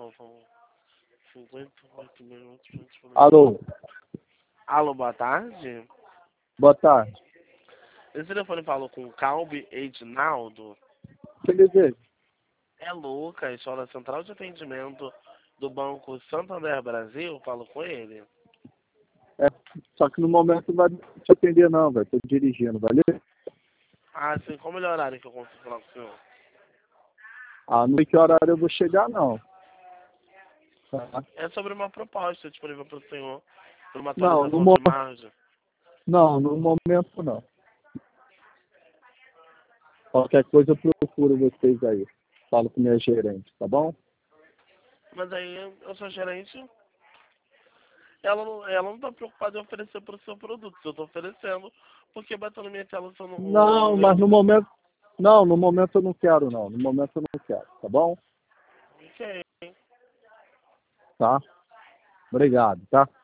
Faltam 58 minutos pra gente poder... Alô, Alô, boa tarde. boa tarde. Esse telefone falou com o Calbi Edinaldo. Que desejo? É Lucas, só da central de atendimento do Banco Santander Brasil. Falo com ele. É, só que no momento não vai te atender não, velho. Tô dirigindo, valeu? Ah, sim. Qual o melhor horário que eu consigo falar com o senhor? Ah, não sei que horário eu vou chegar não. Tá? É sobre uma proposta disponível para o senhor, por uma Não, atualização de margem. não, no momento não. Qualquer coisa eu procuro vocês aí. Falo com minha gerente, tá bom? Mas aí eu sou gerente, ela não está preocupada em oferecer para o seu produto. Eu estou oferecendo, porque bateu na minha tela o seu o Não, número mas do... no momento... Não, no momento eu não quero não. No momento eu não quero, tá bom? Ok. Tá? Obrigado, tá?